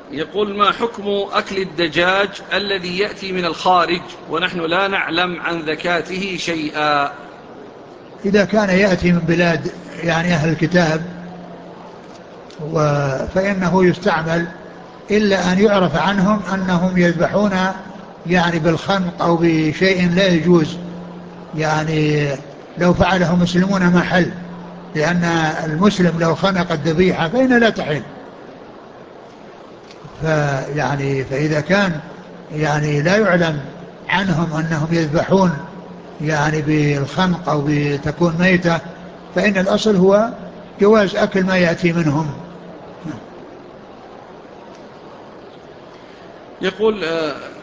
يقول: ما حكم أكل الدجاج الذي يأتي من الخارج ونحن لا نعلم عن ذكاته شيئا؟ إذا كان يأتي من بلاد يعني أهل الكتاب فإنه يستعمل، إلا أن يعرف عنهم أنهم يذبحون يعني بالخنق أو بشيء لا يجوز، يعني لو فعله مسلمون ما حل، لأن المسلم لو خنق الذبيحة فإن لا تحل. فإذا كان يعني لا يعلم عنهم أنهم يذبحون يعني بالخنق أو بتكون ميتة، فإن الأصل هو جواز أكل ما يأتي منهم. يقول: